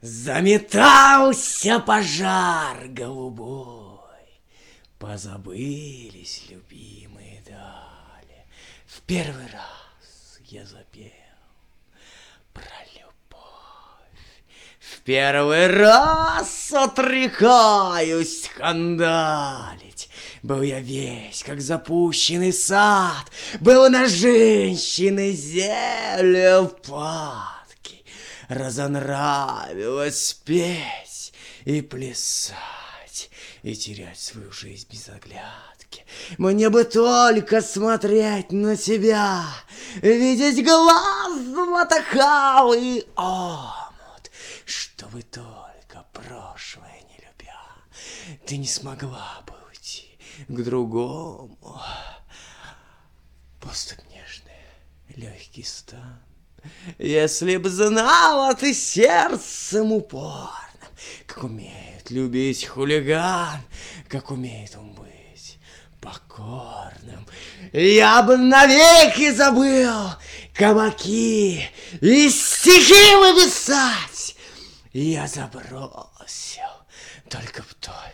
Заметался пожар голубой, позабылись любимые дали. В первый раз я запел про любовь. В первый раз отрекаюсь хандалить. Был я весь, как запущенный сад, был на женщины зелье падки. Разонравилось петь и плясать, и терять свою жизнь без оглядки. Мне бы только смотреть на тебя, видеть глаз Матахал и омут, чтобы только прошлое не любя, ты не смогла бы уйти к другому. Поступь нежная, легкий стан. Если б знала ты сердцем упорным, как умеет любить хулиган, как умеет он быть покорным, я бы навеки забыл кабаки и стихи выписать. Я забросил только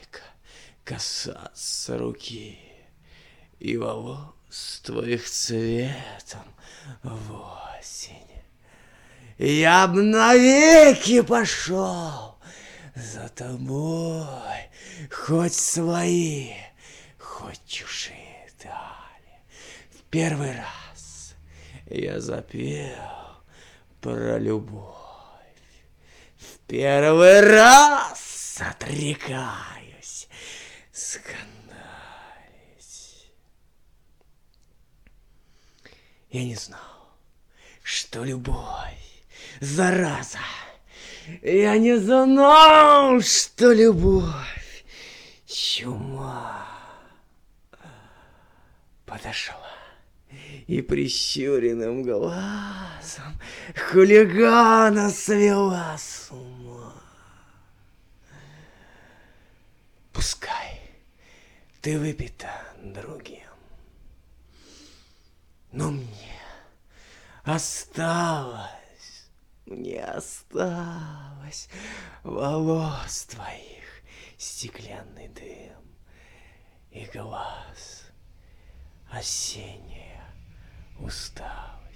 касаться руки и волос твоих цветом в осень. Я б навеки пошел за тобой, хоть свои, хоть чужие дали. В первый раз я запел про любовь, в первый раз отрекаюсь скандалить. Я не знал, что любовь зараза. Я не знал, что любовь чума. Подошла и прищуренным глазом хулигана свела с ума. Пускай ты выпита другим, но мне осталось волос твоих стеклянный дым и глаз осенняя усталость.